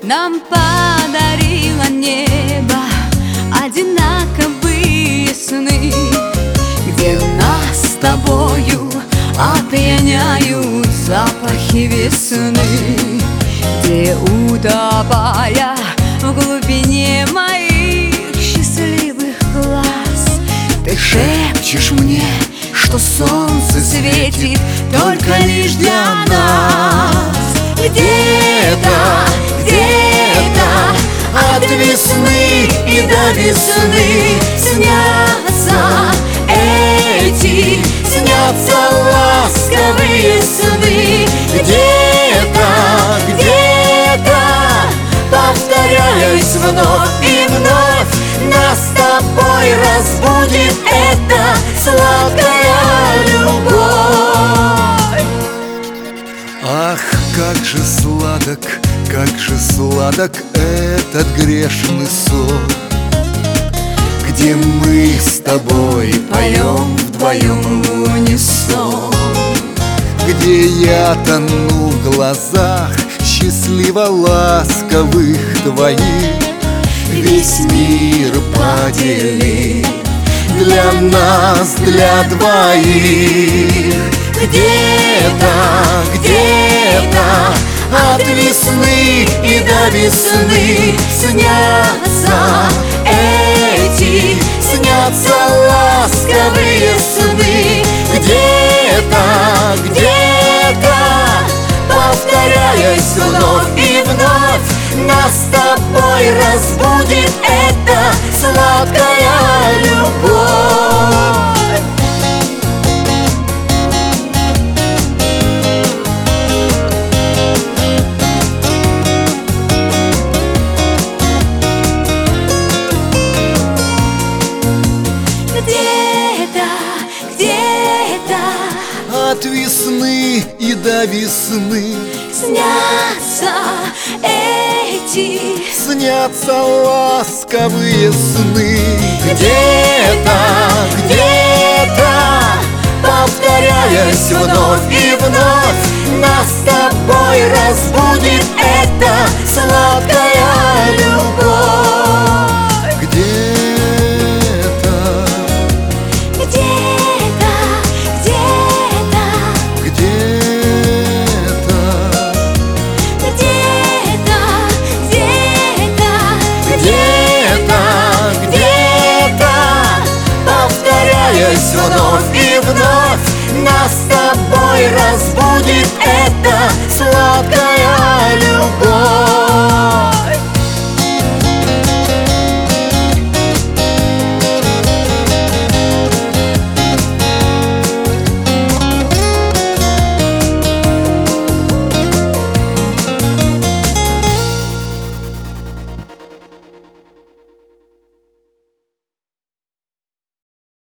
нам подарило небо одинаковые сны, где нас с тобою опьяняют запахи весны, где, утопая в глубине моих счастливых глаз, ты шепчешь мне, что солнце светит только лишь для нас. Где-то, где-то от весны и до весны снятся снятся ласковые сны. Где-то, где-то, повторяясь вновь и вновь, нас с тобой разбудит эта сладкая любовь. Ах, как же сладок этот грешный сон, где мы с тобой поем вдвоем в унисон, где я тону в глазах счастливо ласковых твоих. Весь мир поделит для нас, для двоих. Где-то, где-то от весны и до весны снятся снятся ласковые сны. Где-то, где-то, повторяясь вновь и вновь, нас с тобой разбудит эта сладкая любовь. Где-то, где-то от весны и до весны снятся снятся ласковые сны. Где-то, где-то, повторяясь вновь и вновь, нас с тобой разбудит эта